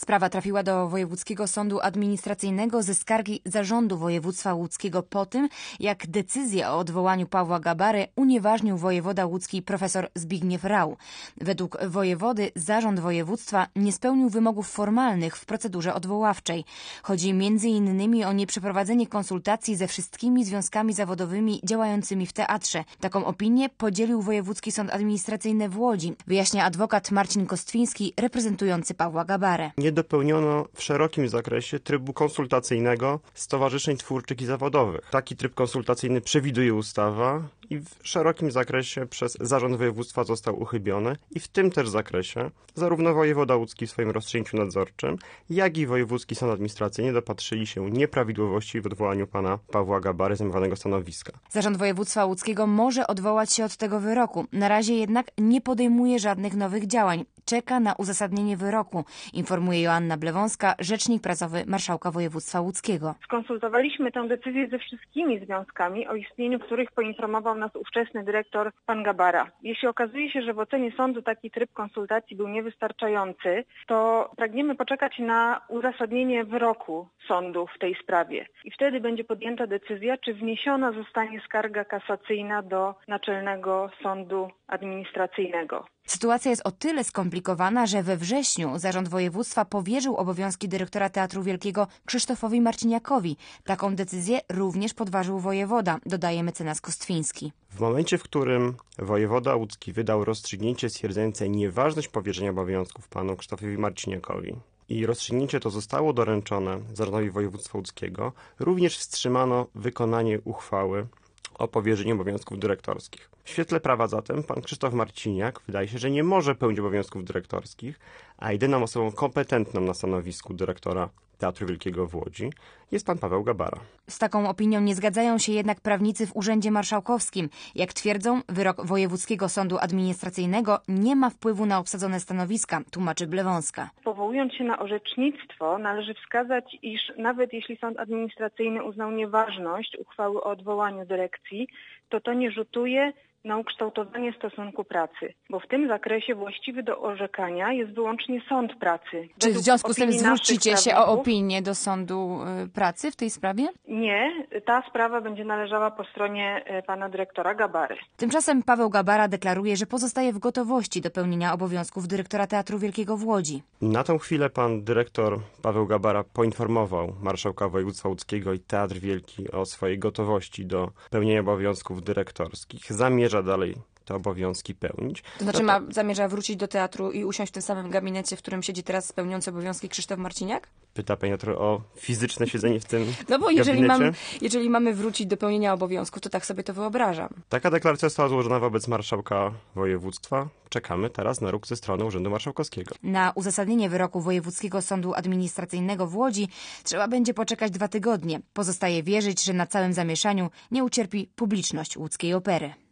Sprawa trafiła do Wojewódzkiego Sądu Administracyjnego ze skargi Zarządu Województwa Łódzkiego po tym, jak decyzję o odwołaniu Pawła Gabary unieważnił wojewoda łódzki profesor Zbigniew Rau. Według wojewody Zarząd Województwa nie spełnił wymogów formalnych w procedurze odwoławczej. Chodzi m.in. o nieprzeprowadzenie konsultacji ze wszystkimi związkami zawodowymi działającymi w teatrze. Taką opinię podzielił Wojewódzki Sąd Administracyjny w Łodzi, wyjaśnia adwokat Marcin Kostwiński, reprezentujący Pawła Gabarę. Nie dopełniono w szerokim zakresie trybu konsultacyjnego stowarzyszeń twórczych i zawodowych. Taki tryb konsultacyjny przewiduje ustawa i w szerokim zakresie przez Zarząd Województwa został uchybiony i w tym też zakresie zarówno wojewoda łódzki w swoim rozstrzygnięciu nadzorczym, jak i Wojewódzki Sąd Administracyjny dopatrzyli się nieprawidłowości w odwołaniu pana Pawła Gabary z zajmowanego stanowiska. Zarząd Województwa Łódzkiego może odwołać się od tego wyroku. Na razie jednak nie podejmuje żadnych nowych działań. Czeka na uzasadnienie wyroku, informuje Joanna Blewąska, rzecznik prasowy Marszałka Województwa Łódzkiego. Skonsultowaliśmy tę decyzję ze wszystkimi związkami, o istnieniu których poinformował nas ówczesny dyrektor pan Gabara. Jeśli okazuje się, że w ocenie sądu taki tryb konsultacji był niewystarczający, to pragniemy poczekać na uzasadnienie wyroku sądu w tej sprawie. I wtedy będzie podjęta decyzja, czy wniesiona zostanie skarga kasacyjna do Naczelnego Sądu Administracyjnego. Sytuacja jest o tyle skomplikowana, że we wrześniu Zarząd Województwa powierzył obowiązki dyrektora Teatru Wielkiego Krzysztofowi Marciniakowi. Taką decyzję również podważył wojewoda, dodaje mecenas Kostwiński. W momencie, w którym wojewoda łódzki wydał rozstrzygnięcie stwierdzające nieważność powierzenia obowiązków panu Krzysztofowi Marciniakowi i rozstrzygnięcie to zostało doręczone Zarządowi Województwa Łódzkiego, również wstrzymano wykonanie uchwały o powierzeniu obowiązków dyrektorskich. W świetle prawa zatem pan Krzysztof Marciniak wydaje się, że nie może pełnić obowiązków dyrektorskich, a jedyną osobą kompetentną na stanowisku dyrektora Teatru Wielkiego w Łodzi jest pan Paweł Gabara. Z taką opinią nie zgadzają się jednak prawnicy w Urzędzie Marszałkowskim. Jak twierdzą, wyrok Wojewódzkiego Sądu Administracyjnego nie ma wpływu na obsadzone stanowiska, tłumaczy Blewąska. Powołując się na orzecznictwo, należy wskazać, iż nawet jeśli sąd administracyjny uznał nieważność uchwały o odwołaniu dyrekcji, to nie rzutuje na ukształtowanie stosunku pracy, bo w tym zakresie właściwy do orzekania jest wyłącznie sąd pracy. Czy w związku z tym zwrócicie się o opinię do sądu pracy w tej sprawie? Nie, ta sprawa będzie należała po stronie pana dyrektora Gabary. Tymczasem Paweł Gabara deklaruje, że pozostaje w gotowości do pełnienia obowiązków dyrektora Teatru Wielkiego w Łodzi. Na tę chwilę pan dyrektor Paweł Gabara poinformował Marszałka Województwa Łódzkiego i Teatr Wielki o swojej gotowości do pełnienia obowiązków dyrektorskich. Zamierza dalej te obowiązki pełnić. To znaczy zamierza wrócić do teatru i usiąść w tym samym gabinecie, w którym siedzi teraz pełniący obowiązki Krzysztof Marciniak? Pyta pani o fizyczne siedzenie w tym No bo gabinecie? jeżeli mamy wrócić do pełnienia obowiązków, to tak sobie to wyobrażam. Taka deklaracja została złożona wobec marszałka województwa. Czekamy teraz na ruch ze strony Urzędu Marszałkowskiego. Na uzasadnienie wyroku Wojewódzkiego Sądu Administracyjnego w Łodzi trzeba będzie poczekać 2 tygodnie. Pozostaje wierzyć, że na całym zamieszaniu nie ucierpi publiczność łódzkiej opery.